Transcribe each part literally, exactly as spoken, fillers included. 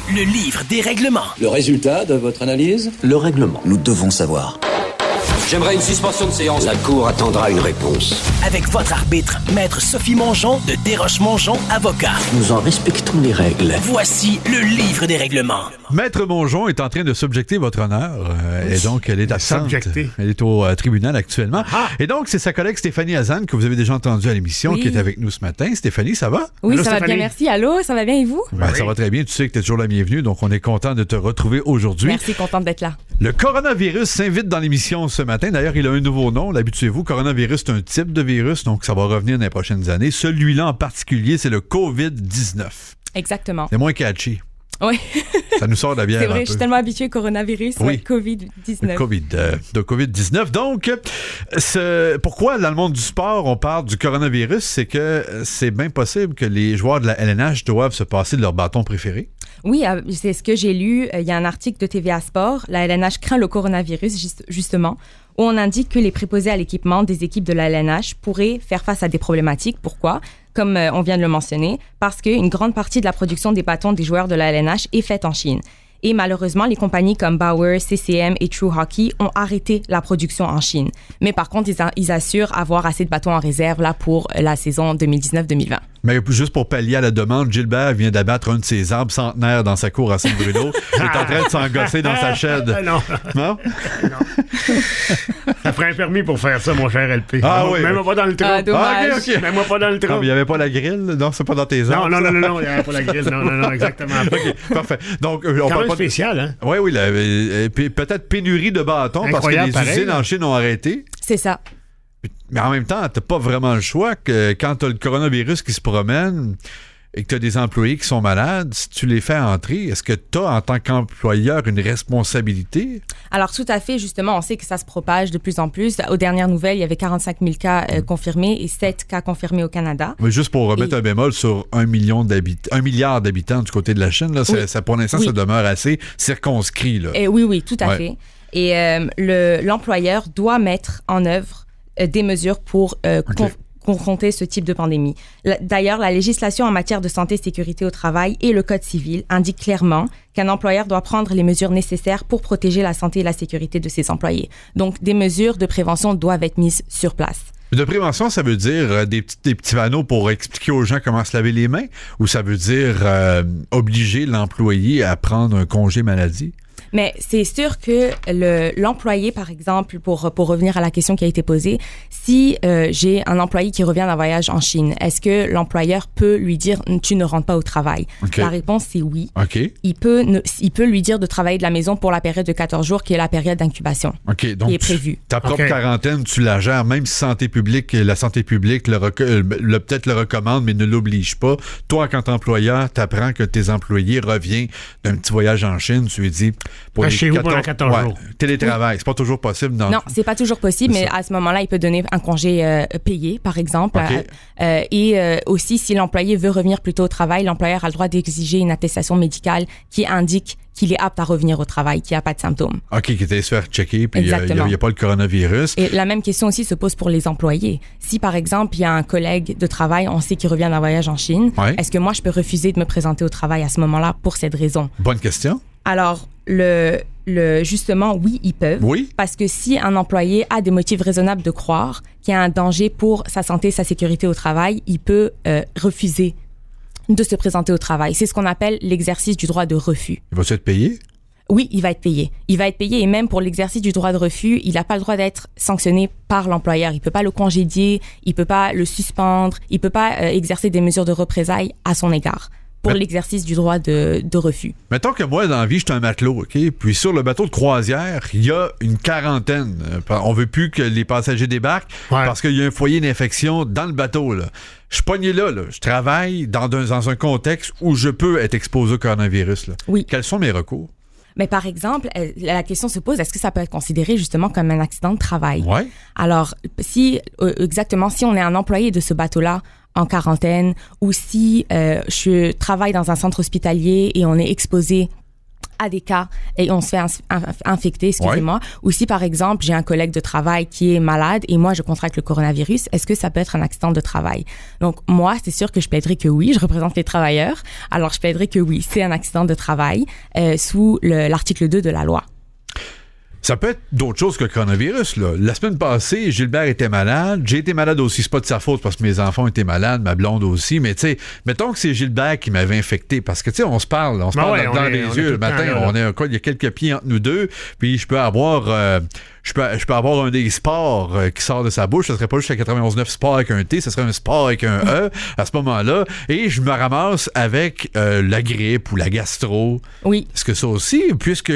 le livre des règlements. Le résultat de votre analyse? Le règlement. Nous devons savoir. J'aimerais une suspension de séance. La Cour attendra une réponse. Avec votre arbitre, Maître Sophie Mongeon de Desroches-Mongeon, avocat. Nous en respectons les règles. Voici le livre des règlements. Maître Mongeon est en train de subjecter votre honneur. Euh, et donc, elle est absente. Subjecter. Elle est au euh, tribunal actuellement. Ah. Et donc, c'est sa collègue Stéphanie Hazan, que vous avez déjà entendue à l'émission, Oui. qui est avec nous ce matin. Stéphanie, ça va? Oui, Allô, ça va Stéphanie? bien, merci. Allô, ça va bien et vous? Ben, oui. Ça va très bien. Tu sais que tu es toujours la bienvenue, donc on est content de te retrouver aujourd'hui. Merci, contente d'être là. Le coronavirus s'invite dans l'émission ce matin. D'ailleurs, il a un nouveau nom. Habituez-vous, coronavirus, c'est un type de virus, donc ça va revenir dans les prochaines années. Celui-là en particulier, c'est le covid dix-neuf. Exactement. C'est moins catchy. Oui, Ça nous sort de la bière c'est un vrai, peu. je suis tellement habituée au coronavirus, Oui. ouais, covid dix-neuf. COVID, euh, de covid dix-neuf. Donc, ce, pourquoi dans le monde du sport, on parle du coronavirus? C'est que c'est bien possible que les joueurs de la L N H doivent se passer de leur bâton préféré. Oui, euh, c'est ce que j'ai lu. Euh, Il y a un article de T V A Sport. La L N H craint le coronavirus, juste- justement, où on indique que les préposés à l'équipement des équipes de la L N H pourraient faire face à des problématiques. Pourquoi? Comme euh, on vient de le mentionner, parce qu'une grande partie de la production des bâtons des joueurs de la L N H est faite en Chine. Et malheureusement, les compagnies comme Bauer, C C M et True Hockey ont arrêté la production en Chine. Mais par contre, ils, a- ils assurent avoir assez de bâtons en réserve là pour la saison deux mille dix-neuf deux mille vingt. Mais juste pour pallier à la demande, Gilbert vient d'abattre un de ses arbres centenaires dans sa cour à Saint-Bruno. Il est en train de s'engosser dans sa chaîne. Ah, non. Non? Ça ferait un permis pour faire ça, mon cher L P. Ah Mets-moi- oui. Mets-moi pas dans le trou. Ah, dommage. Ah, ok, ok. Mets-moi pas dans le trou. Non, mais il n'y avait pas la grille? Non, c'est pas dans tes Non, arbres. non, ça? non, non, non, il n'y avait pas la grille. Non, non, non, exactement. OK, parfait. Donc, euh, on Quand parle même pas de... spécial, hein? Oui, oui, la- euh, puis peut-être pénurie de bâtons parce que Incroyable, les pareil, usines là. en Chine ont arrêté. C'est ça. Mais en même temps, t'as pas vraiment le choix que quand t'as le coronavirus qui se promène et que t'as des employés qui sont malades, si tu les fais entrer, est-ce que t'as, en tant qu'employeur, une responsabilité? Alors, tout à fait, justement, on sait que ça se propage de plus en plus. Aux dernières nouvelles, il y avait quarante-cinq mille cas euh, confirmés et sept cas confirmés au Canada. Mais juste pour remettre Et- un bémol sur un million d'habitants, un milliard d'habitants du côté de la Chine, là, ça, Oui. ça, pour l'instant, Oui. ça demeure assez circonscrit, là. Et oui, oui, tout à Ouais. fait. Et euh, le, l'employeur doit mettre en œuvre euh, des mesures pour euh, OK. con- confronter ce type de pandémie. La- D'ailleurs, la législation en matière de santé et sécurité au travail et le Code civil indiquent clairement qu'un employeur doit prendre les mesures nécessaires pour protéger la santé et la sécurité de ses employés. Donc, des mesures de prévention doivent être mises sur place. De prévention, ça veut dire euh, des, petits, des petits panneaux pour expliquer aux gens comment se laver les mains, ou ça veut dire euh, obliger l'employé à prendre un congé maladie? Mais c'est sûr que le, l'employé, par exemple, pour, pour revenir à la question qui a été posée, si euh, j'ai un employé qui revient d'un voyage en Chine, est-ce que l'employeur peut lui dire « tu ne rentres pas au travail OK. ». La réponse, c'est oui. OK. Il peut, ne, il peut lui dire de travailler de la maison pour la période de quatorze jours, qui est la période d'incubation. OK. Donc, Qui est tu- prévu. ta propre OK. quarantaine, tu la gères, même si santé publique, la santé publique le, reco- euh, le- peut-être le recommande, mais ne l'oblige pas. Toi, quand employeur, t'apprends que tes employés reviennent d'un petit voyage en Chine, tu lui dis... Pour Reste chez vous pendant quatorze jours. Télétravail, c'est pas toujours possible. Dans Non, c'est pas toujours possible, C'est mais ça. à ce moment-là, il peut donner un congé euh, payé, par exemple. OK. Euh, euh, et euh, aussi, si l'employé veut revenir plus tôt au travail, l'employeur a le droit d'exiger une attestation médicale qui indique qu'il est apte à revenir au travail, qu'il n'y a pas de symptômes. OK, qui était se faire checker, puis il n'y a, Exactement. y a pas le coronavirus. Et la même question aussi se pose pour les employés. Si, par exemple, il y a un collègue de travail, on sait qu'il revient d'un voyage en Chine, Ouais. est-ce que moi, je peux refuser de me présenter au travail à ce moment-là pour cette raison? Bonne question. Alors, le, le, justement, oui, ils peuvent. Oui. Parce que si un employé a des motifs raisonnables de croire qu'il y a un danger pour sa santé et sa sécurité au travail, il peut euh, refuser de se présenter au travail. C'est ce qu'on appelle l'exercice du droit de refus. Il va-tu être payé? Oui, il va être payé. Il va être payé et même pour l'exercice du droit de refus, il n'a pas le droit d'être sanctionné par l'employeur. Il peut pas le congédier, il peut pas le suspendre, il peut pas euh, exercer des mesures de représailles à son égard pour Mais- l'exercice du droit de, de refus. Mettons que moi, dans la vie, je suis un matelot, OK? Puis sur le bateau de croisière, il y a une quarantaine. Euh, On veut plus que les passagers débarquent Ouais. parce qu'il y a un foyer d'infection dans le bateau, là. Je suis pogné là, là. Je travaille dans un, dans un contexte où je peux être exposé au coronavirus, là. Oui. Quels sont mes recours? Mais par exemple, euh, la question se pose, est-ce que ça peut être considéré justement comme un accident de travail? Ouais. Alors, si, euh, exactement, si on est un employé de ce bateau-là en quarantaine ou si euh, je travaille dans un centre hospitalier et on est exposé a des cas et on se fait inf- infecter, excusez-moi, ouais. ou si par exemple j'ai un collègue de travail qui est malade et moi je contracte le coronavirus, est-ce que ça peut être un accident de travail? Donc moi, c'est sûr que je plaiderais que oui, je représente les travailleurs, alors je plaiderais que oui, c'est un accident de travail euh, sous le, l'article deux de la loi. Ça peut être d'autres choses que le coronavirus, là. La semaine passée, Gilbert était malade. J'ai été malade aussi. C'est pas de sa faute parce que mes enfants étaient malades, ma blonde aussi. Mais tu sais, mettons que c'est Gilbert qui m'avait infecté. Parce que tu sais, on se parle, on se ben parle ouais, dans est, les yeux le matin. Là, là. On est, il y a quelques pieds entre nous deux. Puis je peux avoir, euh, je peux, je peux avoir un des sports euh, qui sort de sa bouche. Ça serait pas juste un quatre-vingt-onze neuf sport avec un T, ça serait un sport avec un E à ce moment-là. Et je me ramasse avec euh, la grippe ou la gastro. Oui. Est-ce que ça aussi, puisque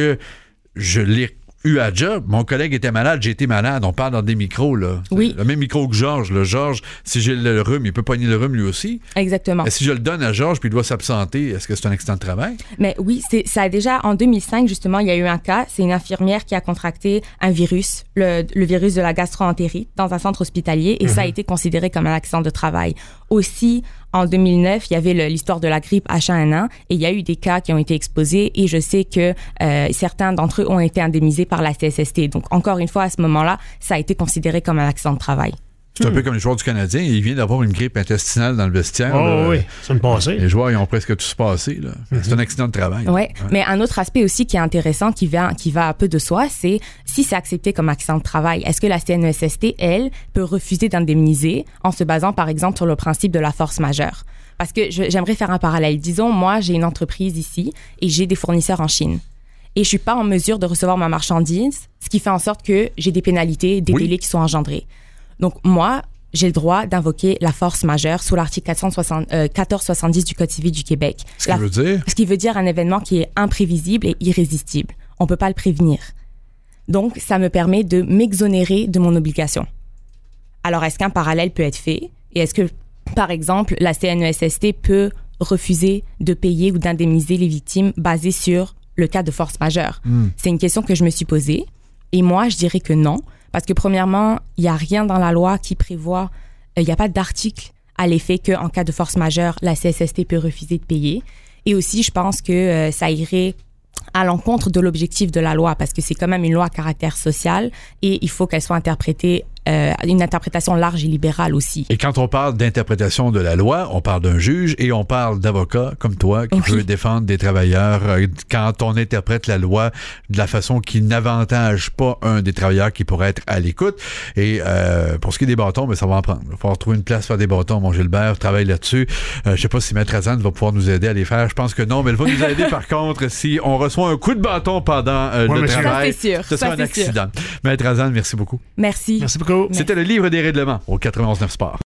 je l'ai eu à job, mon collègue était malade, j'ai été malade, on parle dans des micros, là. Oui. Le même micro que Georges, là. Georges, si j'ai le rhume, il peut pogner le rhume lui aussi. Exactement. Et si je le donne à Georges puis il doit s'absenter, est-ce que c'est un accident de travail? Mais oui, c'est, ça a déjà, en deux mille cinq, justement, il y a eu un cas, c'est une infirmière qui a contracté un virus, le, le virus de la gastro-entérite, dans un centre hospitalier, et mm-hmm. ça a été considéré comme un accident de travail. Aussi, en deux mille neuf, il y avait le, l'histoire de la grippe H un N un et il y a eu des cas qui ont été exposés et je sais que euh, certains d'entre eux ont été indemnisés par la C S S T. Donc, encore une fois, à ce moment-là, ça a été considéré comme un accident de travail. C'est hmm. un peu comme les joueurs du Canadien. Il vient d'avoir une grippe intestinale dans le vestiaire. Oh là. oui, ça me passait. Les joueurs, ils ont presque tous passé. Là. Mm-hmm. C'est un accident de travail. Ouais. ouais, mais un autre aspect aussi qui est intéressant, qui va, qui va un peu de soi, c'est si c'est accepté comme accident de travail, est-ce que la C N E S S T, elle, peut refuser d'indemniser en se basant, par exemple, sur le principe de la force majeure? Parce que je, j'aimerais faire un parallèle. Disons, moi, j'ai une entreprise ici et j'ai des fournisseurs en Chine. Et je suis pas en mesure de recevoir ma marchandise, ce qui fait en sorte que j'ai des pénalités, des oui. délais qui sont engendrés. Donc, moi, j'ai le droit d'invoquer la force majeure sous l'article quatre cent soixante, euh, quatorze soixante-dix du Code civil du Québec. Ce qui veut dire? Ce qui veut dire un événement qui est imprévisible et irrésistible. On peut pas le prévenir. Donc, ça me permet de m'exonérer de mon obligation. Alors, est-ce qu'un parallèle peut être fait? Et est-ce que, par exemple, la C N E S S T peut refuser de payer ou d'indemniser les victimes basées sur le cas de force majeure? Mm. C'est une question que je me suis posée. Et moi, je dirais que non. Parce que premièrement, il n'y a rien dans la loi qui prévoit, il euh, n'y a pas d'article à l'effet qu'en cas de force majeure, la C S S T peut refuser de payer. Et aussi, je pense que euh, ça irait à l'encontre de l'objectif de la loi parce que c'est quand même une loi à caractère social et il faut qu'elle soit interprétée Euh, une interprétation large et libérale aussi. Et quand on parle d'interprétation de la loi, on parle d'un juge et on parle d'avocats comme toi qui oui. peut défendre des travailleurs euh, quand on interprète la loi de la façon qui n'avantage pas un des travailleurs qui pourrait être à l'écoute. Et euh, pour ce qui est des bâtons, ben, ça va en prendre. Il va falloir trouver une place pour faire des bâtons. Mon Gilbert travaille là-dessus. Euh, je sais pas si Maître Azan va pouvoir nous aider à les faire. Je pense que non, mais elle va nous aider par contre si on reçoit un coup de bâton pendant euh, ouais, le travail. Ça, c'est sûr. Ce sera un accident. Sûr. Maître Azan, merci beaucoup. Merci. Merci beaucoup. C'était le livre des règlements au quatre-vingt-onze neuf Sport.